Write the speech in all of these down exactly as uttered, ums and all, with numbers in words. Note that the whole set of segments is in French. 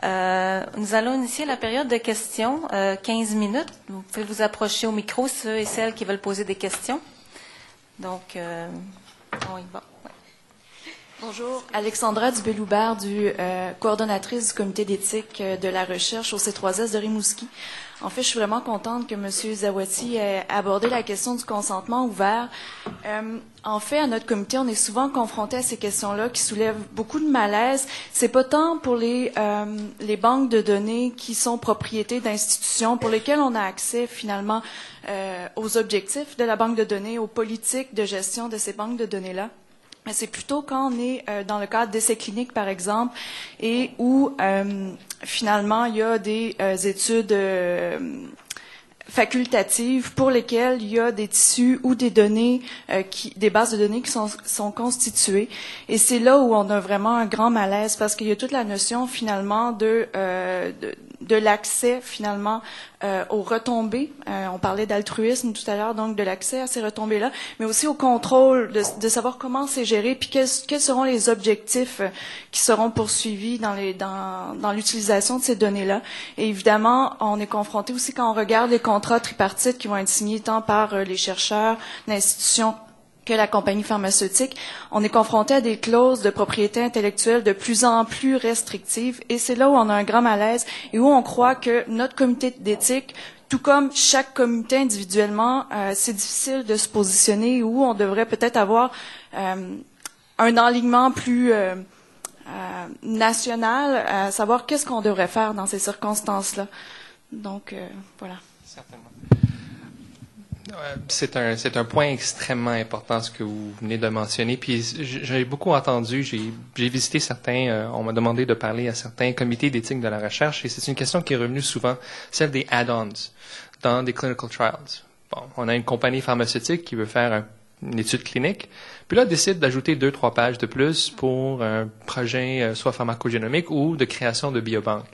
Euh, nous allons initier la période de questions, euh, quinze minutes. Vous pouvez vous approcher au micro, ceux et celles qui veulent poser des questions. Donc, euh, on y va. Ouais. Bonjour, Alexandra Dubé-Loubert, du, euh, coordonnatrice du comité d'éthique de la recherche au C trois S de Rimouski. En fait, je suis vraiment contente que M. Zawati ait abordé la question du consentement ouvert. Euh, en fait, à notre comité, on est souvent confronté à ces questions-là qui soulèvent beaucoup de malaise. C'est pas tant pour les, euh, les banques de données qui sont propriétés d'institutions pour lesquelles on a accès finalement euh, aux objectifs de la banque de données, aux politiques de gestion de ces banques de données-là. Mais c'est plutôt quand on est euh, dans le cadre d'essais cliniques, par exemple, et où euh, finalement il y a des euh, études euh, facultatives pour lesquelles il y a des tissus ou des données, euh, qui, des bases de données qui sont, sont constituées. Et c'est là où on a vraiment un grand malaise parce qu'il y a toute la notion finalement de, euh, de, de l'accès finalement euh, aux retombées. Euh, on parlait d'altruisme tout à l'heure, donc de l'accès à ces retombées-là, mais aussi au contrôle, de, de savoir comment c'est géré, puis quels, quels seront les objectifs qui seront poursuivis dans, les, dans, dans l'utilisation de ces données-là. Et évidemment, on est confronté aussi quand on regarde les contrats tripartites qui vont être signés tant par les chercheurs, l'institution que la compagnie pharmaceutique, on est confronté à des clauses de propriété intellectuelle de plus en plus restrictives et c'est là où on a un grand malaise et où on croit que notre comité d'éthique, tout comme chaque comité individuellement, euh, c'est difficile de se positionner où on devrait peut-être avoir euh, un enlignement plus euh, euh, national, à savoir qu'est-ce qu'on devrait faire dans ces circonstances-là. Donc, euh, voilà. Certainement. C'est un, c'est un point extrêmement important, ce que vous venez de mentionner. Puis j'ai beaucoup entendu, j'ai, j'ai visité certains, euh, on m'a demandé de parler à certains comités d'éthique de la recherche, et c'est une question qui est revenue souvent, celle des add-ons dans des clinical trials. Bon, on a une compagnie pharmaceutique qui veut faire un, une étude clinique, puis là, décide d'ajouter deux, trois pages de plus pour un projet euh, soit pharmacogénomique ou de création de biobanques.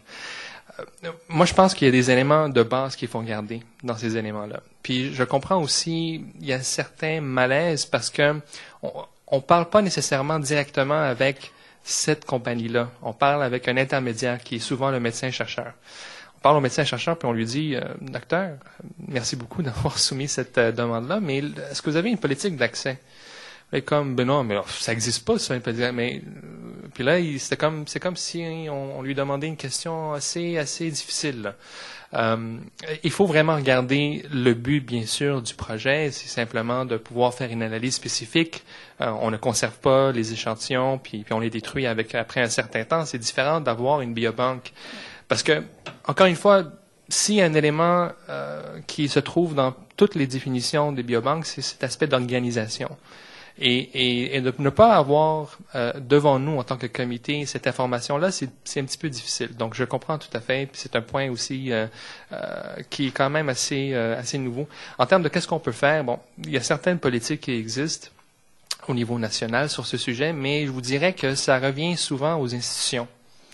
Moi, je pense qu'il y a des éléments de base qu'il faut garder dans ces éléments-là. Puis, je comprends aussi, il y a certains malaises parce que on ne parle pas nécessairement directement avec cette compagnie-là. On parle avec un intermédiaire qui est souvent le médecin-chercheur. On parle au médecin-chercheur puis on lui dit euh, « Docteur, merci beaucoup d'avoir soumis cette euh, demande-là, mais est-ce que vous avez une politique d'accès? » Et comme, ben non, mais ça n'existe pas, ça. Mais, puis là, il, c'était comme, c'est comme si on, on lui demandait une question assez, assez difficile, là. Euh, il faut vraiment regarder le but, bien sûr, du projet. C'est simplement de pouvoir faire une analyse spécifique. Euh, on ne conserve pas les échantillons, puis, puis on les détruit avec, après un certain temps. C'est différent d'avoir une biobanque. Parce que, encore une fois, s'il y a un élément euh, qui se trouve dans toutes les définitions des biobanques, c'est cet aspect d'organisation. Et, et, et de ne pas avoir euh, devant nous, en tant que comité, cette information-là, c'est, c'est un petit peu difficile. Donc, je comprends tout à fait. Puis c'est un point aussi euh, euh, qui est quand même assez, euh, assez nouveau. En termes de qu'est-ce qu'on peut faire, bon, il y a certaines politiques qui existent au niveau national sur ce sujet, mais je vous dirais que ça revient souvent aux institutions.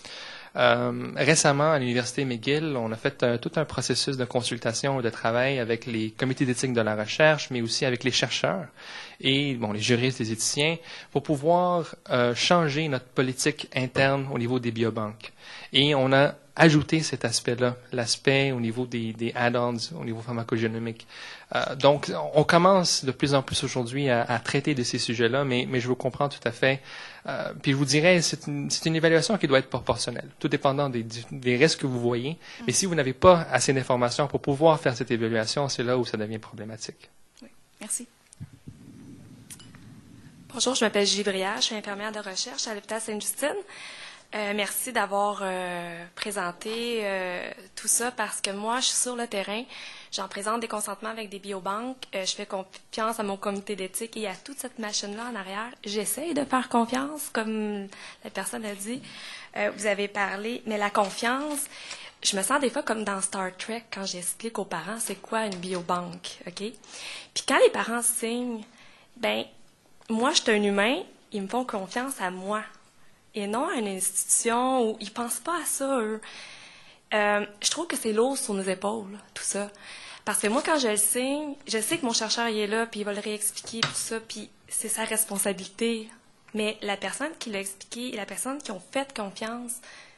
Euh, récemment, à l'Université McGill, on a fait euh, tout un processus de consultation et de travail avec les comités d'éthique de la recherche, mais aussi avec les chercheurs et bon, les juristes, les éthiciens, pour pouvoir euh, changer notre politique interne au niveau des biobanques. Et on a ajouté cet aspect-là, l'aspect au niveau des, des add-ons, au niveau pharmacogénomique. Euh, donc, on commence de plus en plus aujourd'hui à, à traiter de ces sujets-là, mais, mais je vous comprends tout à fait. Euh, puis je vous dirais, c'est une, c'est une évaluation qui doit être proportionnelle, tout dépendant des, des risques que vous voyez. Mais si vous n'avez pas assez d'informations pour pouvoir faire cette évaluation, c'est là où ça devient problématique. Oui, merci. Bonjour, je m'appelle Julie Briard, je suis infirmière de recherche à l'hôpital Sainte-Justine. Euh, merci d'avoir euh, présenté euh, tout ça parce que moi, je suis sur le terrain. J'en présente des consentements avec des biobanques. Euh, je fais confiance à mon comité d'éthique et à toute cette machine-là en arrière. J'essaye de faire confiance, comme la personne a dit. Euh, vous avez parlé, mais la confiance, je me sens des fois comme dans Star Trek quand j'explique aux parents c'est quoi une biobanque, OK? Puis quand les parents signent, ben moi, je suis un humain, ils me font confiance à moi. Et non à une institution où ils ne pensent pas à ça, eux. Euh, je trouve que c'est lourd sur nos épaules, tout ça. Parce que moi, quand je le signe, je sais que mon chercheur il est là, puis il va le réexpliquer, tout ça, puis c'est sa responsabilité. Mais la personne qui l'a expliqué, la personne qui ont fait confiance,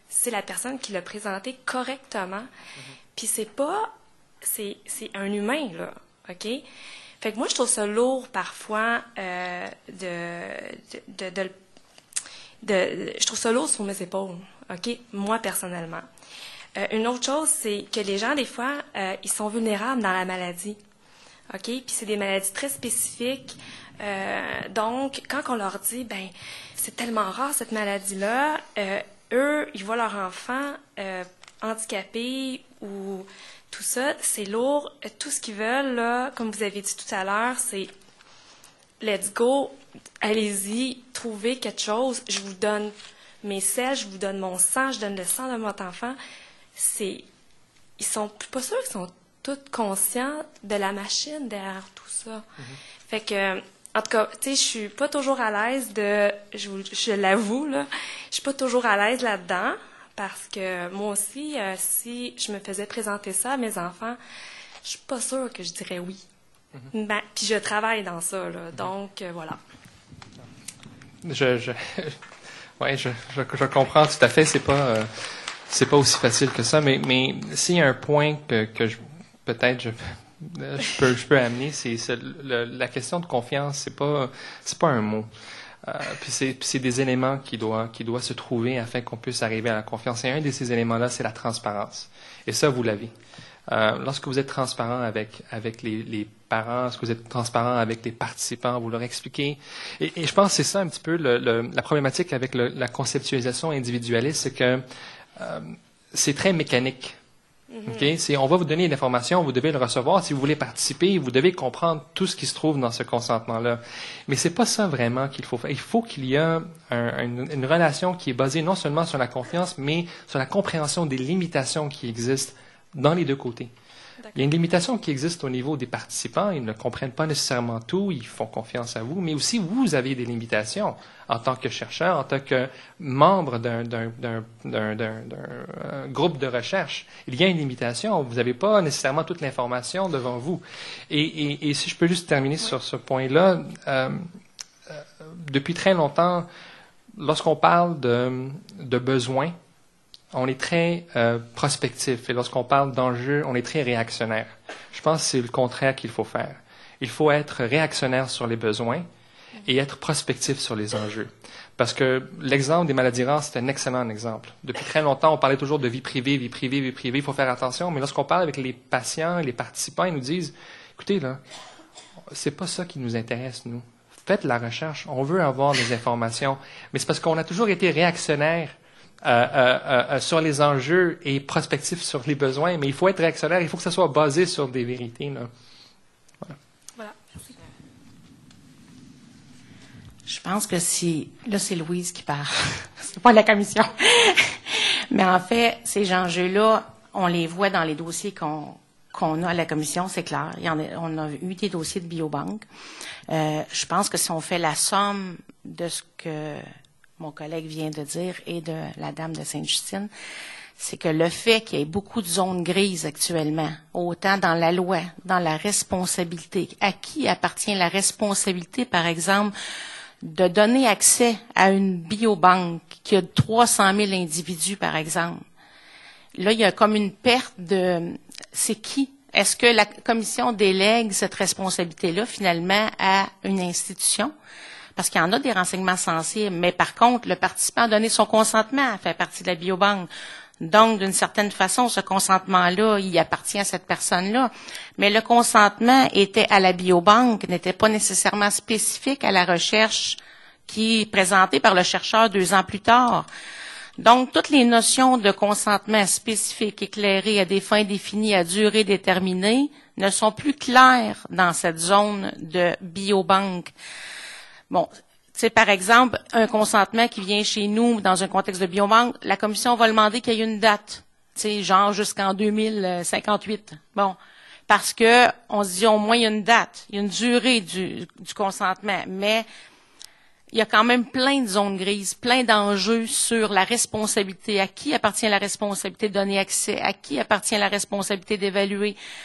c'est la personne qui l'a présenté correctement. Mm-hmm. Puis c'est pas... C'est, c'est un humain, là, OK? Fait que moi, je trouve ça lourd, parfois, euh, de, de, de, de, de... Je trouve ça lourd sur mes épaules, OK? Moi, personnellement. Euh, une autre chose, c'est que les gens, des fois, euh, ils sont vulnérables dans la maladie, OK? Puis c'est des maladies très spécifiques. Euh, donc, quand on leur dit, ben c'est tellement rare, cette maladie-là, euh, eux, ils voient leur enfant euh, handicapé ou... Tout ça, c'est lourd. Tout ce qu'ils veulent, là, comme vous avez dit tout à l'heure, c'est « let's go, allez-y, trouvez quelque chose. Je vous donne mes selles, je vous donne mon sang, je donne le sang de votre enfant. » C'est, ils sont pas sûrs qu'ils sont tous conscients de la machine derrière tout ça. Mm-hmm. Fait que, en tout cas, tu sais, je suis pas toujours à l'aise de, je, vous, je l'avoue, là, je suis pas toujours à l'aise là-dedans. Parce que moi aussi, euh, si je me faisais présenter ça à mes enfants, je suis pas sûre que je dirais oui. Mm-hmm. Ben, puis je travaille dans ça, là, donc euh, voilà. Je, je, ouais, je, je, je comprends tout à fait. C'est pas, euh, c'est pas aussi facile que ça. Mais, mais s'il y a un point que, que je, peut-être je, je peux, je peux amener, c'est, c'est le, la question de confiance. C'est pas, c'est pas un mot. Euh, puis c'est, puis c'est des éléments qui doivent, qui doivent se trouver afin qu'on puisse arriver à la confiance. Et un de ces éléments-là, c'est la transparence. Et ça, vous l'avez. Euh, lorsque vous êtes transparent avec, avec les, les parents, lorsque vous êtes transparent avec les participants, vous leur expliquez. Et, et je pense que c'est ça un petit peu le, le, la problématique avec le, la conceptualisation individualiste, c'est que euh, c'est très mécanique. Okay? C'est, on va vous donner l'information, vous devez le recevoir. Si vous voulez participer, vous devez comprendre tout ce qui se trouve dans ce consentement-là. Mais c'est pas ça vraiment qu'il faut faire. Il faut qu'il y ait un, une, une relation qui est basée non seulement sur la confiance, mais sur la compréhension des limitations qui existent dans les deux côtés. D'accord. Il y a une limitation qui existe au niveau des participants. Ils ne comprennent pas nécessairement tout, ils font confiance à vous, mais aussi vous avez des limitations en tant que chercheur, en tant que membre d'un, d'un, d'un, d'un, d'un, d'un groupe de recherche. Il y a une limitation. Vous n'avez pas nécessairement toute l'information devant vous. Et, et, et si je peux juste terminer oui. sur ce point-là, euh, euh, depuis très longtemps, lorsqu'on parle de, de besoins, on est très euh, prospectif. Et lorsqu'on parle d'enjeux, on est très réactionnaire. Je pense que c'est le contraire qu'il faut faire. Il faut être réactionnaire sur les besoins et être prospectif sur les enjeux. Parce que l'exemple des maladies rares, c'est un excellent exemple. Depuis très longtemps, on parlait toujours de vie privée, vie privée, vie privée, il faut faire attention. Mais lorsqu'on parle avec les patients, les participants, ils nous disent, écoutez, là, c'est pas ça qui nous intéresse, nous. Faites la recherche, on veut avoir des informations. Mais c'est parce qu'on a toujours été réactionnaire Euh, euh, euh, sur les enjeux et prospectif sur les besoins, mais il faut être réactionnaire, il faut que ça soit basé sur des vérités. Là. Voilà. Voilà. Merci. Je pense que si... Là, c'est Louise qui parle. C'est pas la commission. Mais en fait, ces enjeux-là, on les voit dans les dossiers qu'on, qu'on a à la commission, c'est clair. Il y en a, on a eu des dossiers de biobanque. Euh, je pense que si on fait la somme de ce que mon collègue vient de dire, et de la dame de Sainte-Justine, c'est que le fait qu'il y ait beaucoup de zones grises actuellement, autant dans la loi, dans la responsabilité, à qui appartient la responsabilité, par exemple, de donner accès à une biobanque qui a trois cent mille individus, par exemple. Là, il y a comme une perte de... C'est qui? Est-ce que la commission délègue cette responsabilité-là, finalement, à une institution? Parce qu'il y en a des renseignements sensibles, mais par contre, le participant a donné son consentement à faire partie de la biobanque. Donc, d'une certaine façon, ce consentement-là, il appartient à cette personne-là. Mais le consentement était à la biobanque, n'était pas nécessairement spécifique à la recherche qui est présentée par le chercheur deux ans plus tard. Donc, toutes les notions de consentement spécifique, éclairé à des fins définies, à durée déterminée, ne sont plus claires dans cette zone de biobanque. Bon, tu sais, par exemple, un consentement qui vient chez nous dans un contexte de biobanque, la commission va demander qu'il y ait une date, tu sais, genre jusqu'en deux mille cinquante-huit. Bon, parce que on se dit au moins il y a une date, il y a une durée du, du consentement, mais il y a quand même plein de zones grises, plein d'enjeux sur la responsabilité, à qui appartient la responsabilité de donner accès, à qui appartient la responsabilité d'évaluer.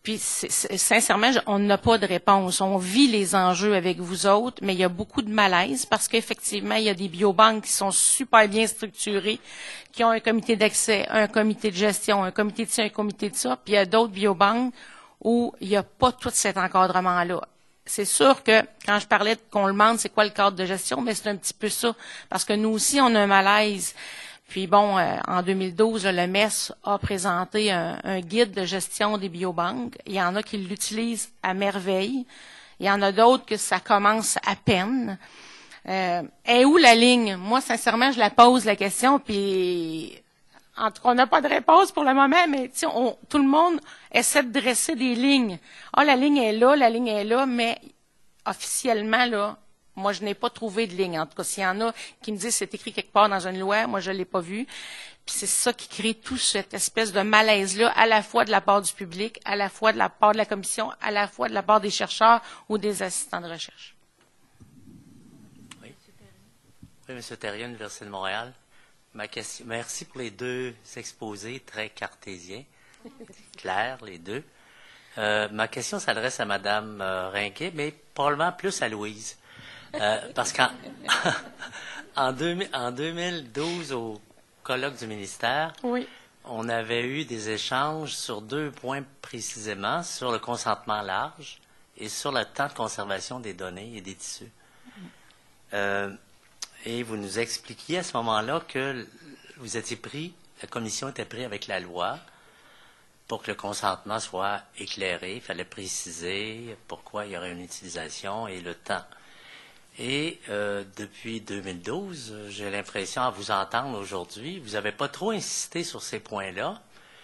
Puis, c'est, c'est, sincèrement, je, on n'a pas de réponse. On vit les enjeux avec vous autres, mais il y a beaucoup de malaise parce qu'effectivement, il y a des biobanques qui sont super bien structurées, qui ont un comité d'accès, un comité de gestion, un comité de ça, un comité de ça. Puis, il y a d'autres biobanques où il n'y a pas tout cet encadrement-là. C'est sûr que quand je parlais qu'on le demande, c'est quoi le cadre de gestion, mais c'est un petit peu ça. Parce que nous aussi, on a un malaise. Puis bon, euh, en deux mille douze, là, le M E S a présenté un, un guide de gestion des biobanques. Il y en a qui l'utilisent à merveille. Il y en a d'autres que ça commence à peine. Euh, est où la ligne? Moi, sincèrement, je la pose la question, puis en tout cas, on n'a pas de réponse pour le moment, mais on, tout le monde essaie de dresser des lignes. Ah, la ligne est là, la ligne est là, mais officiellement, là, moi, je n'ai pas trouvé de ligne. En tout cas, s'il y en a qui me disent que c'est écrit quelque part dans une loi, moi, je ne l'ai pas vu. Puis c'est ça qui crée toute cette espèce de malaise-là, à la fois de la part du public, à la fois de la part de la commission, à la fois de la part des chercheurs ou des assistants de recherche. Oui, oui M. Thérien, Université de Montréal. Ma question, merci pour les deux exposés très cartésiens, clairs, les deux. Euh, ma question s'adresse à Mme euh, Rinquet, mais probablement plus à Louise. Euh, parce qu'en en deux, en deux mille douze, au colloque du ministère, oui. on avait eu des échanges sur deux points précisément, sur le consentement large et sur le temps de conservation des données et des tissus. Euh, et vous nous expliquiez à ce moment-là que vous étiez pris, la commission était prise avec la loi pour que le consentement soit éclairé. Il fallait préciser pourquoi il y aurait une utilisation et le temps. Et euh, depuis deux mille douze, j'ai l'impression, à vous entendre aujourd'hui, vous n'avez pas trop insisté sur ces points-là.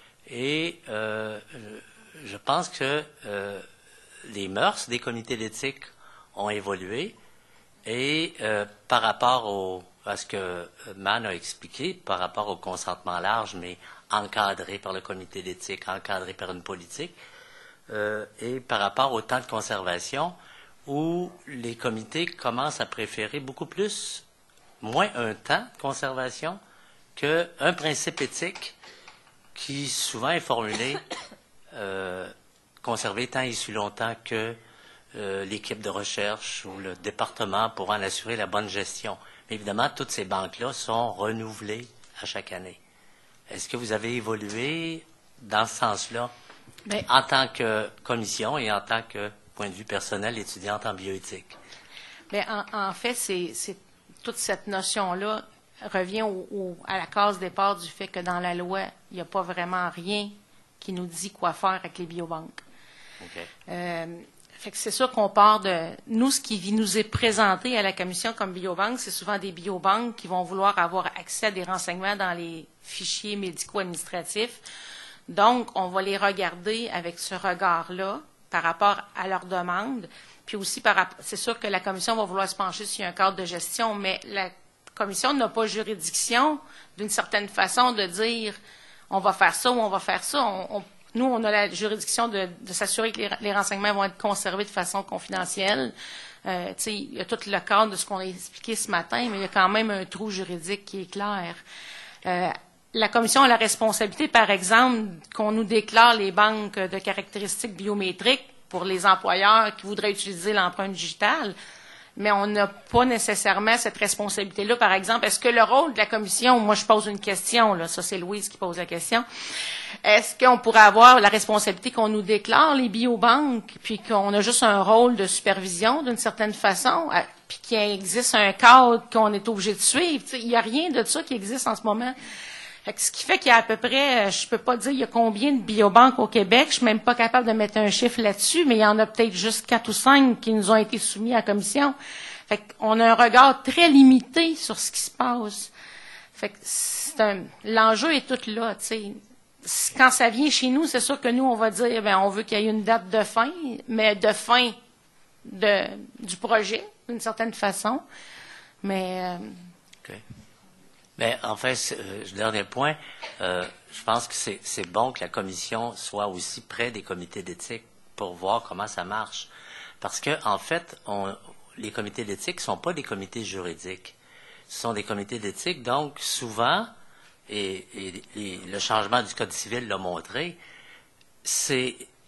Et euh, je pense que euh, les mœurs des comités d'éthique ont évolué. Et euh, par rapport au, à ce que Man a expliqué, par rapport au consentement large, mais encadré par le comité d'éthique, encadré par une politique, euh, et par rapport au temps de conservation, où les comités commencent à préférer beaucoup plus, moins un temps de conservation qu'un principe éthique qui souvent est formulé euh, conserver tant et si longtemps que euh, l'équipe de recherche ou le département pour en assurer la bonne gestion. Mais évidemment, toutes ces banques-là sont renouvelées à chaque année. Est-ce que vous avez évolué dans ce sens-là, Bien, en tant que commission et en tant que point de vue personnel, étudiante en bioéthique? bien en, en fait, c'est, c'est toute cette notion-là revient au, au, à la case départ du fait que dans la loi, il n'y a pas vraiment rien qui nous dit quoi faire avec les biobanques. Okay. Euh, fait que c'est sûr qu'on part de... Nous, ce qui nous est présenté à la commission comme biobanque, c'est souvent des biobanques qui vont vouloir avoir accès à des renseignements dans les fichiers médicaux administratifs. Donc, on va les regarder avec ce regard-là par rapport à leurs demandes. Puis aussi, par rapport, c'est sûr que la commission va vouloir se pencher sur un cadre de gestion, mais la commission n'a pas juridiction, d'une certaine façon, de dire on va faire ça ou on va faire ça. On, on, nous, on a la juridiction de, de s'assurer que les, les renseignements vont être conservés de façon confidentielle. Euh, tu sais, il y a tout le cadre de ce qu'on a expliqué ce matin, mais il y a quand même un trou juridique qui est clair. Euh, La commission a la responsabilité, par exemple, qu'on nous déclare les banques de caractéristiques biométriques pour les employeurs qui voudraient utiliser l'empreinte digitale, mais on n'a pas nécessairement cette responsabilité-là. Par exemple, est-ce que le rôle de la commission, moi je pose une question, là, ça c'est Louise qui pose la question, est-ce qu'on pourrait avoir la responsabilité qu'on nous déclare les biobanques, puis qu'on a juste un rôle de supervision d'une certaine façon, puis qu'il existe un cadre qu'on est obligé de suivre? Il n'y a rien de ça qui existe en ce moment. Fait que ce qui fait qu'il y a à peu près, je peux pas dire il y a combien de biobanques au Québec, je suis même pas capable de mettre un chiffre là-dessus, mais il y en a peut-être juste quatre ou cinq qui nous ont été soumis à la commission. Fait qu'on a un regard très limité sur ce qui se passe. Fait que c'est un, l'enjeu est tout là, tu sais. Quand ça vient chez nous, c'est sûr que nous, on va dire, ben, on veut qu'il y ait une date de fin, mais de fin de, du projet, d'une certaine façon. Mais, euh, Okay. Bien, en fait, euh, dernier point, euh, je pense que c'est, c'est bon que la commission soit aussi près des comités d'éthique pour voir comment ça marche. Parce que, en fait, on, les comités d'éthique ne sont pas des comités juridiques. Ce sont des comités d'éthique, donc souvent, et, et, et le changement du Code civil l'a montré, c'est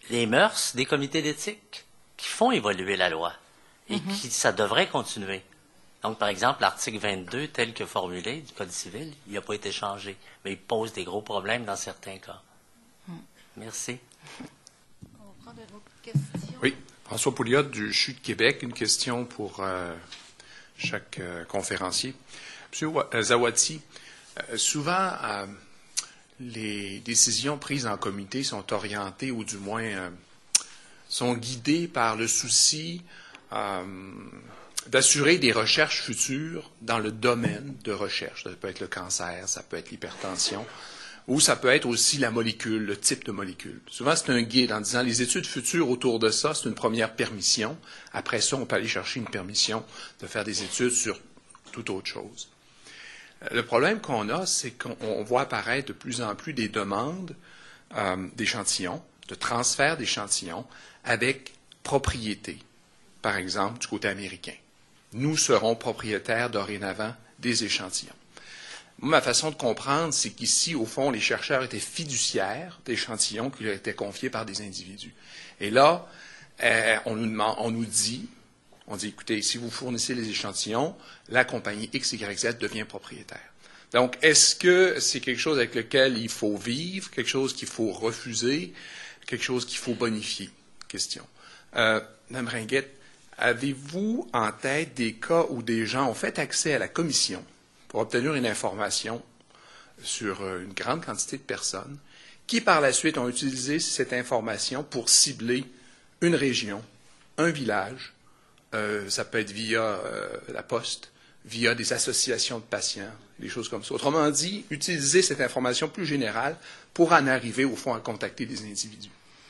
les mœurs des comités d'éthique qui font évoluer la loi et Mm-hmm. qui ça devrait continuer. Donc, par exemple, l'article vingt-deux, tel que formulé du Code civil, il n'a pas été changé, mais il pose des gros problèmes dans certains cas. Mm. Merci. On va prendre une autre question. Oui, François Pouliot du C H U de Québec. Une question pour euh, chaque euh, conférencier. Monsieur Zawadi, euh, souvent, euh, les décisions prises en comité sont orientées, ou du moins euh, sont guidées par le souci euh, d'assurer des recherches futures dans le domaine de recherche. Ça peut être le cancer, ça peut être l'hypertension, ou ça peut être aussi la molécule, le type de molécule. Souvent, c'est un guide en disant les études futures autour de ça, c'est une première permission. Après ça, on peut aller chercher une permission de faire des études sur toute autre chose. Le problème qu'on a, c'est qu'on voit apparaître de plus en plus des demandes euh, d'échantillons, de transfert d'échantillons avec propriété, par exemple, du côté américain. Nous serons propriétaires dorénavant des échantillons. Moi, ma façon de comprendre, c'est qu'ici, au fond, les chercheurs étaient fiduciaires d'échantillons qui leur étaient confiés par des individus. Et là, euh, on, nous demande, on nous dit, on dit, écoutez, si vous fournissez les échantillons, la compagnie X Y Z devient propriétaire. Donc, est-ce que c'est quelque chose avec lequel il faut vivre, quelque chose qu'il faut refuser, quelque chose qu'il faut bonifier? Question. Euh, Mme Ringuette, avez-vous en tête des cas où des gens ont fait accès à la commission pour obtenir une information sur une grande quantité de personnes qui, par la suite, ont utilisé cette information pour cibler une région, un village, euh, ça peut être via euh, la poste, via des associations de patients, des choses comme ça. Autrement dit, utiliser cette information plus générale pour en arriver, au fond, à contacter des individus.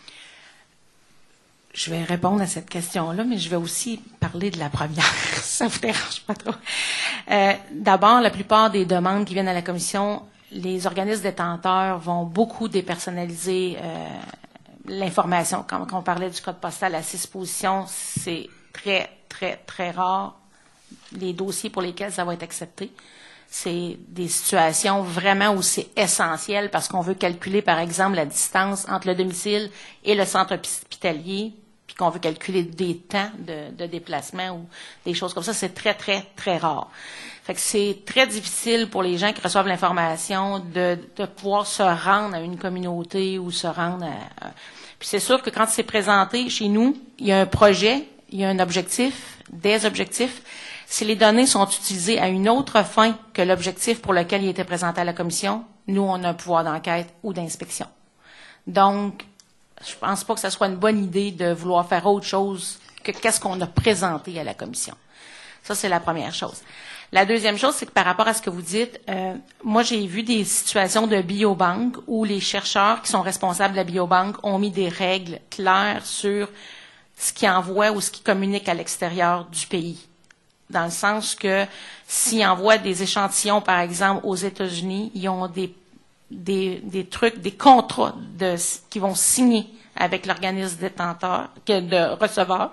Je vais répondre à cette question-là, mais je vais aussi parler de la première. Ça vous dérange pas trop. Euh, d'abord, la plupart des demandes qui viennent à la commission, les organismes détenteurs vont beaucoup dépersonnaliser euh, l'information. Quand, quand on parlait du code postal à six positions, c'est très, très, très rare les dossiers pour lesquels ça va être accepté. C'est des situations vraiment où c'est essentiel parce qu'on veut calculer, par exemple, la distance entre le domicile et le centre hospitalier, puis qu'on veut calculer des temps de, de déplacement ou des choses comme ça. C'est très, très, très rare. Fait que c'est très difficile pour les gens qui reçoivent l'information de, de pouvoir se rendre à une communauté ou se rendre à... à... Puis c'est sûr que quand c'est présenté chez nous, il y a un projet, il y a un objectif, des objectifs. Si les données sont utilisées à une autre fin que l'objectif pour lequel il était présenté à la commission, nous, on a un pouvoir d'enquête ou d'inspection. Donc, je pense pas que ce soit une bonne idée de vouloir faire autre chose que qu'est-ce qu'on a présenté à la commission. Ça, c'est la première chose. La deuxième chose, c'est que par rapport à ce que vous dites, euh, moi, j'ai vu des situations de biobanque où les chercheurs qui sont responsables de la biobanque ont mis des règles claires sur ce qu'ils envoient ou ce qu'ils communiquent à l'extérieur du pays. Dans le sens que s'ils envoient des échantillons, par exemple, aux États-Unis, ils ont des, des, des trucs, des contrats de, qui vont signer avec l'organisme détenteur, de receveur.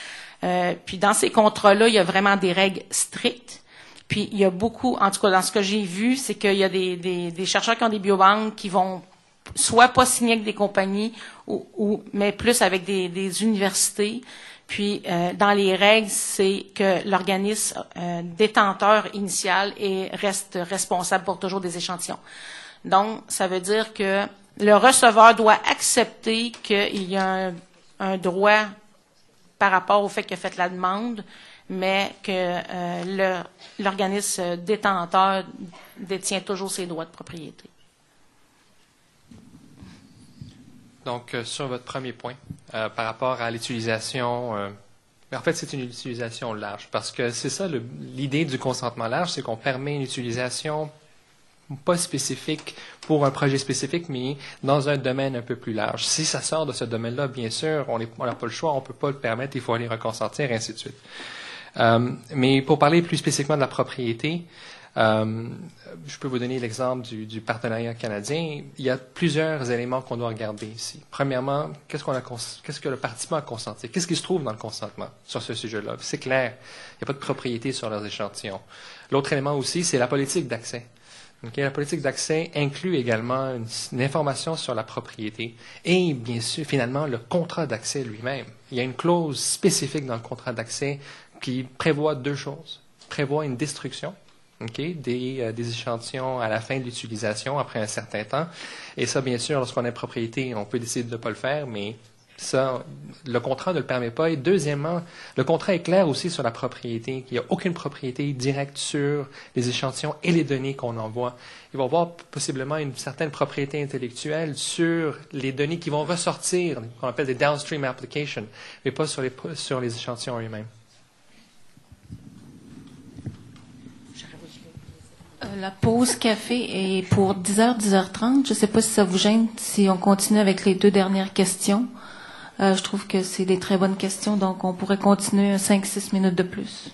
Euh, puis dans ces contrats-là, il y a vraiment des règles strictes. Puis il y a beaucoup, en tout cas dans ce que j'ai vu, c'est qu'il y a des, des, des chercheurs qui ont des biobanques qui vont soit pas signer avec des compagnies, ou, ou mais plus avec des, des universités. Puis, euh, dans les règles, c'est que l'organisme euh, détenteur initial est, reste responsable pour toujours des échantillons. Donc, ça veut dire que le receveur doit accepter qu'il y a un, un droit par rapport au fait qu'il a fait la demande, mais que euh, le, l'organisme détenteur détient toujours ses droits de propriété. Donc, euh, sur votre premier point, euh, par rapport à l'utilisation, euh, en fait, c'est une utilisation large, parce que c'est ça le, l'idée du consentement large, c'est qu'on permet une utilisation pas spécifique pour un projet spécifique, mais dans un domaine un peu plus large. Si ça sort de ce domaine-là, bien sûr, on n'a pas le choix, on ne peut pas le permettre, il faut aller reconsentir, et ainsi de suite. Euh, mais pour parler plus spécifiquement de la propriété, Euh, je peux vous donner l'exemple du, du partenariat canadien. Il y a plusieurs éléments qu'on doit regarder ici. Premièrement, qu'est-ce, qu'on a cons- qu'est-ce que le participant a consenti? Qu'est-ce qui se trouve dans le consentement sur ce sujet-là? C'est clair, il n'y a pas de propriété sur leurs échantillons. L'autre élément aussi, c'est la politique d'accès. Okay? La politique d'accès inclut également une, une information sur la propriété et, bien sûr, finalement, le contrat d'accès lui-même. Il y a une clause spécifique dans le contrat d'accès qui prévoit deux choses. Prévoit une destruction, okay, des, euh, des échantillons à la fin de l'utilisation, après un certain temps. Et ça, bien sûr, lorsqu'on est propriété, on peut décider de ne pas le faire, mais ça, le contrat ne le permet pas. Et deuxièmement, le contrat est clair aussi sur la propriété. Il n'y a aucune propriété directe sur les échantillons et les données qu'on envoie. Il va y avoir possiblement une certaine propriété intellectuelle sur les données qui vont ressortir, qu'on appelle des downstream applications, mais pas sur les, sur les échantillons eux-mêmes. La pause café est pour dix heures, dix heures trente. Je ne sais pas si ça vous gêne si on continue avec les deux dernières questions. Euh, je trouve que c'est des très bonnes questions, donc on pourrait continuer cinq six minutes de plus.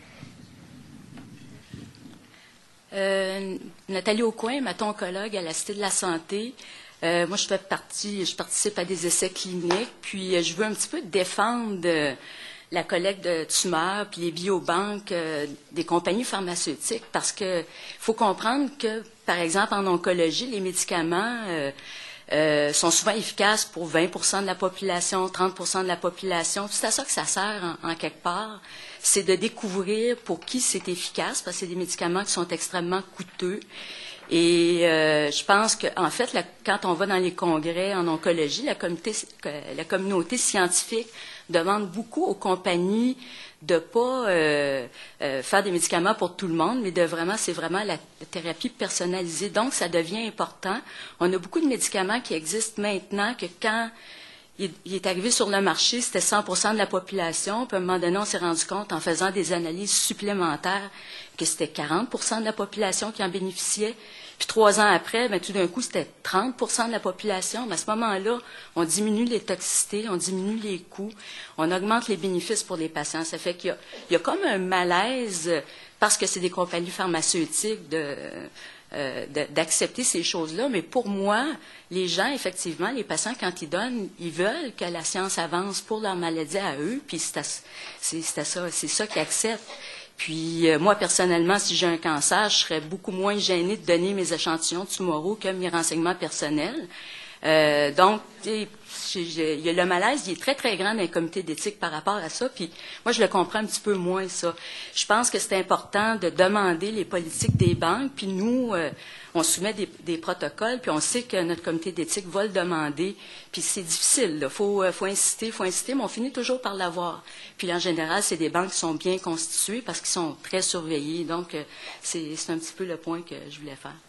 Euh, Nathalie Aucoin, ma oncologue à la Cité de la Santé. Euh, moi, je fais partie, je participe à des essais cliniques, puis euh, je veux un petit peu défendre euh, la collecte de tumeurs puis les biobanques euh, des compagnies pharmaceutiques, parce que faut comprendre que, par exemple, en oncologie, les médicaments euh, Euh, sont souvent efficaces pour vingt pour cent de la population, trente pour cent de la population. C'est à ça que ça sert, en, en quelque part. C'est de découvrir pour qui c'est efficace, parce que c'est des médicaments qui sont extrêmement coûteux. Et euh, je pense qu'en fait, la, quand on va dans les congrès en oncologie, la communauté, la communauté scientifique demande beaucoup aux compagnies de pas euh, euh, faire des médicaments pour tout le monde, mais de vraiment, c'est vraiment la, la thérapie personnalisée. Donc, ça devient important. On a beaucoup de médicaments qui existent maintenant que quand il, il est arrivé sur le marché, c'était cent pour cent de la population. Puis à un moment donné, on s'est rendu compte en faisant des analyses supplémentaires que c'était quarante pour cent de la population qui en bénéficiait. Puis trois ans après, bien, tout d'un coup, c'était trente pour cent de la population. Mais à ce moment-là, on diminue les toxicités, on diminue les coûts, on augmente les bénéfices pour les patients. Ça fait qu'il y a, il y a comme un malaise, parce que c'est des compagnies pharmaceutiques, de, euh, de, d'accepter ces choses-là. Mais pour moi, les gens, effectivement, les patients, quand ils donnent, ils veulent que la science avance pour leur maladie à eux, puis c'est, à, c'est, c'est, à ça, c'est ça qu'ils acceptent. Puis euh, moi, personnellement, si j'ai un cancer, je serais beaucoup moins gênée de donner mes échantillons tumoraux que mes renseignements personnels. Euh, donc, il y a le malaise, il est très, très grand dans les comités d'éthique par rapport à ça. Puis moi, je le comprends un petit peu moins, ça. Je pense que c'est important de demander les politiques des banques. Puis nous, euh, on soumet des, des protocoles, puis on sait que notre comité d'éthique va le demander. Puis c'est difficile, il faut, faut inciter, il faut inciter, mais on finit toujours par l'avoir. Puis en général, c'est des banques qui sont bien constituées parce qu'ils sont très surveillés. Donc, c'est, c'est un petit peu le point que je voulais faire.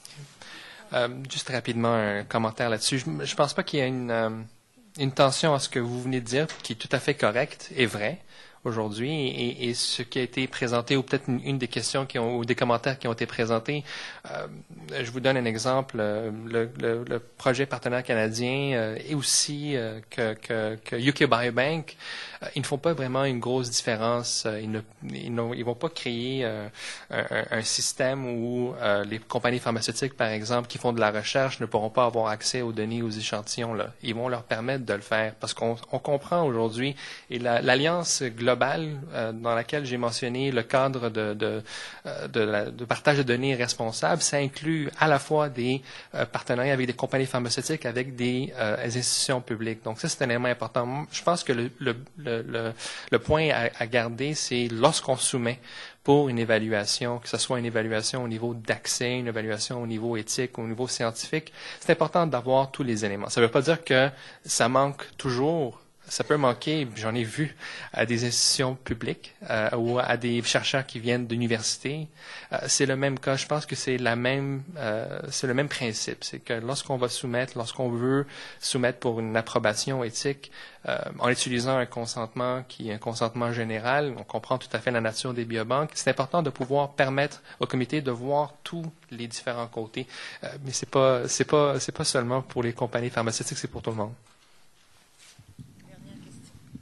Euh, juste rapidement, un commentaire là-dessus. Je ne pense pas qu'il y ait une, euh, une tension à ce que vous venez de dire, qui est tout à fait correct et vrai aujourd'hui, et, et ce qui a été présenté, ou peut-être une, une des questions qui ont, ou des commentaires qui ont été présentés. Euh, je vous donne un exemple. Le, le, le projet partenaire canadien euh, et aussi euh, que, que, que U K Biobank, euh, ils ne font pas vraiment une grosse différence. Ils ne ils n'ont, ils vont pas créer euh, un, un système où euh, les compagnies pharmaceutiques, par exemple, qui font de la recherche, ne pourront pas avoir accès aux données, aux échantillons. Là. Ils vont leur permettre de le faire parce qu'on on comprend aujourd'hui, et la, l'alliance globale euh, dans laquelle j'ai mentionné le cadre de, de, de, la, de partage de données responsable, ça inclut à la fois des euh, partenariats avec des compagnies pharmaceutiques, avec des euh, institutions publiques. Donc ça, c'est un élément important. Je pense que le, le, le, le, le point à, à garder, c'est lorsqu'on soumet pour une évaluation, que ce soit une évaluation au niveau d'accès, une évaluation au niveau éthique, au niveau scientifique, c'est important d'avoir tous les éléments. Ça ne veut pas dire que ça manque toujours. Ça peut manquer, j'en ai vu, à des institutions publiques euh, ou à des chercheurs qui viennent d'universités. Euh, c'est le même cas. Je pense que c'est la même, euh, c'est le même principe. C'est que lorsqu'on va soumettre, lorsqu'on veut soumettre pour une approbation éthique, euh, en utilisant un consentement qui est un consentement général, on comprend tout à fait la nature des biobanques. C'est important de pouvoir permettre au comité de voir tous les différents côtés. Euh, mais c'est pas, c'est pas, c'est pas seulement pour les compagnies pharmaceutiques, c'est pour tout le monde.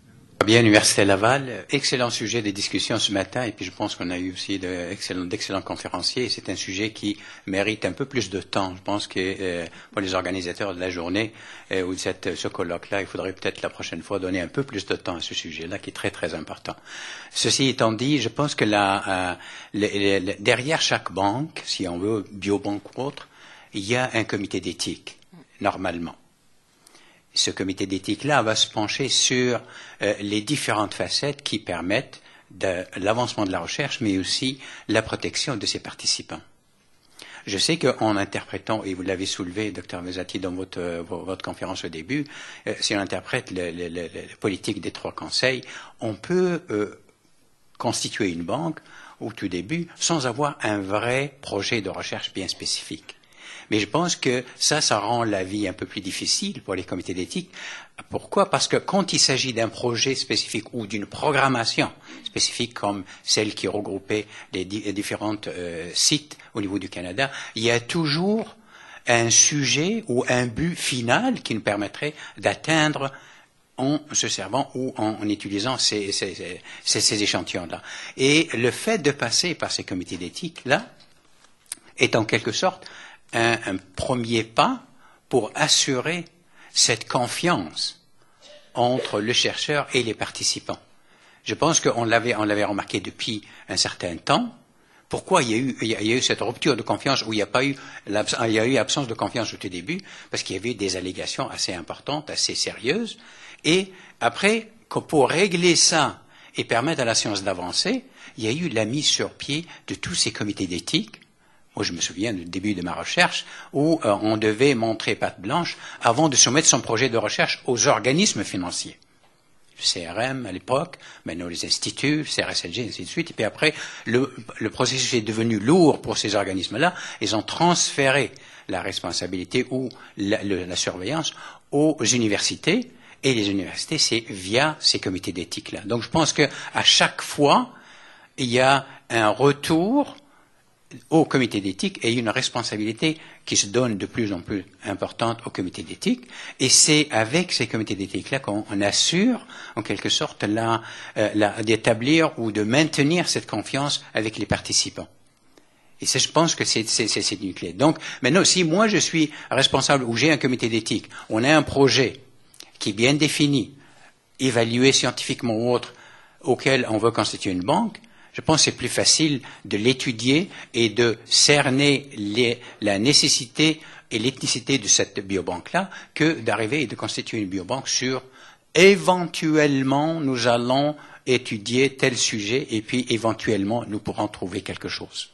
Bien, Université Laval, excellent sujet de discussion ce matin, et puis je pense qu'on a eu aussi d'excellents d'excellents conférenciers, et c'est un sujet qui mérite un peu plus de temps. Je pense que euh, pour les organisateurs de la journée euh, ou de cette, ce colloque-là, il faudrait peut-être la prochaine fois donner un peu plus de temps à ce sujet-là, qui est très très important. Ceci étant dit, je pense que la, euh, le, le, derrière chaque banque, si on veut, biobanque ou autre, il y a un comité d'éthique, normalement. Ce comité d'éthique-là va se pencher sur euh, les différentes facettes qui permettent de l'avancement de la recherche, mais aussi la protection de ses participants. Je sais qu'en interprétant, et vous l'avez soulevé, docteur Vezzati, dans votre, euh, votre conférence au début, euh, si on interprète le, le, le, la politique des trois conseils, on peut euh, constituer une banque au tout début sans avoir un vrai projet de recherche bien spécifique. Mais je pense que ça, ça rend la vie un peu plus difficile pour les comités d'éthique. Pourquoi? Parce que quand il s'agit d'un projet spécifique ou d'une programmation spécifique comme celle qui regroupait les, di- les différents euh, sites au niveau du Canada, il y a toujours un sujet ou un but final qui nous permettrait d'atteindre en se servant ou en, en utilisant ces, ces, ces, ces échantillons-là. Et le fait de passer par ces comités d'éthique-là est en quelque sorte Un, un premier pas pour assurer cette confiance entre le chercheur et les participants. Je pense qu'on l'avait, on l'avait remarqué depuis un certain temps. Pourquoi il y a eu, il y a, il y a eu cette rupture de confiance où il n'y a pas eu, il y a eu absence de confiance au tout début? Parce qu'il y avait des allégations assez importantes, assez sérieuses. Et après, pour régler ça et permettre à la science d'avancer, il y a eu la mise sur pied de tous ces comités d'éthique. Moi, je me souviens du début de ma recherche où euh, on devait montrer patte blanche avant de soumettre son projet de recherche aux organismes financiers. Le C R M à l'époque, maintenant les instituts, le C R S L G, et ainsi de suite. Et puis après, le, le processus est devenu lourd pour ces organismes-là. Ils ont transféré la responsabilité ou la, le, la surveillance aux universités. Et les universités, c'est via ces comités d'éthique-là. Donc, je pense qu'à chaque fois, il y a un retour au comité d'éthique et une responsabilité qui se donne de plus en plus importante au comité d'éthique. Et c'est avec ces comités d'éthique-là qu'on assure, en quelque sorte, la, euh, la, d'établir ou de maintenir cette confiance avec les participants. Et ça, je pense que c'est, c'est, c'est, c'est une clé. Donc, maintenant, si moi je suis responsable ou j'ai un comité d'éthique, on a un projet qui est bien défini, évalué scientifiquement ou autre, auquel on veut constituer une banque, je pense que c'est plus facile de l'étudier et de cerner les, la nécessité et l'ethnicité de cette biobanque-là que d'arriver et de constituer une biobanque sur éventuellement nous allons étudier tel sujet et puis éventuellement nous pourrons trouver quelque chose.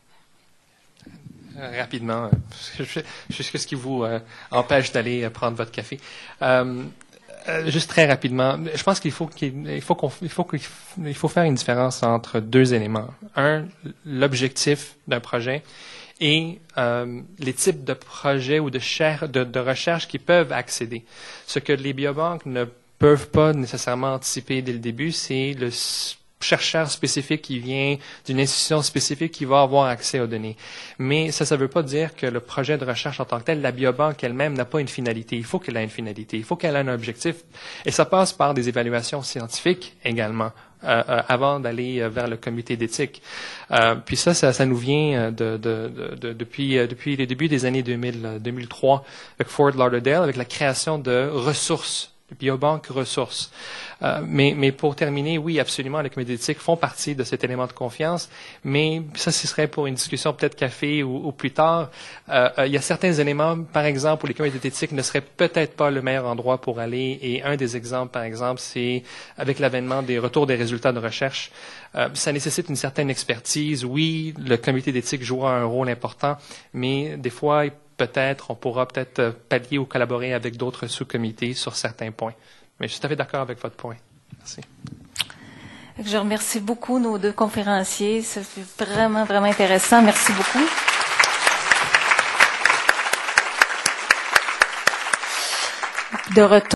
Euh, rapidement, jusqu'à ce qui vous euh, empêche d'aller euh, prendre votre café. Euh, Euh, juste très rapidement, je pense qu'il faut qu'il faut qu'on il faut qu'il faut faire une différence entre deux éléments. Un, l'objectif d'un projet et euh, les types de projets ou de, cher, de, de recherche qui peuvent accéder. Ce que les biobanques ne peuvent pas nécessairement anticiper dès le début, c'est le chercheur spécifique qui vient d'une institution spécifique qui va avoir accès aux données. Mais ça, ça ne veut pas dire que le projet de recherche en tant que tel, la biobanque elle-même n'a pas une finalité. Il faut qu'elle ait une finalité. Il faut qu'elle ait un objectif. Et ça passe par des évaluations scientifiques également, euh, euh, avant d'aller euh, vers le comité d'éthique. Euh, puis ça, ça, ça nous vient de, de, de, de, depuis, euh, depuis les débuts des années deux mille, deux mille trois avec Fort Lauderdale, avec la création de ressources, de biobanques ressources. Euh, mais, mais pour terminer, oui, absolument, les comités d'éthique font partie de cet élément de confiance, mais ça, ce serait pour une discussion peut-être café ou, ou plus tard. Euh, euh, il y a certains éléments, par exemple, où les comités d'éthique ne seraient peut-être pas le meilleur endroit pour aller, et un des exemples, par exemple, c'est avec l'avènement des retours des résultats de recherche. Euh, ça nécessite une certaine expertise. Oui, le comité d'éthique jouera un rôle important, mais des fois, peut-être, on pourra peut-être pallier ou collaborer avec d'autres sous-comités sur certains points. Mais je suis tout à fait d'accord avec votre point. Merci. Je remercie beaucoup nos deux conférenciers. C'est vraiment, vraiment intéressant. Merci beaucoup. De retour.